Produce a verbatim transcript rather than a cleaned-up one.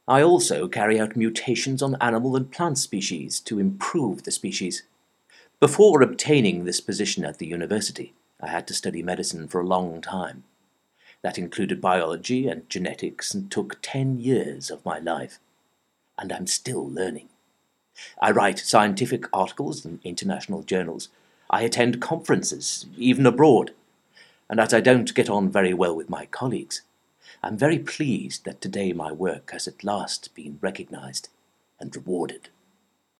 I also carry out mutations on animal and plant species to improve the species. Before obtaining this position at the university, I had to study medicine for a long time. That included biology and genetics and took ten years of my life. And I'm still learning. I write scientific articles in international journals. I attend conferences, even abroad. And as I don't get on very well with my colleagues, I'm very pleased that today my work has at last been recognized and rewarded.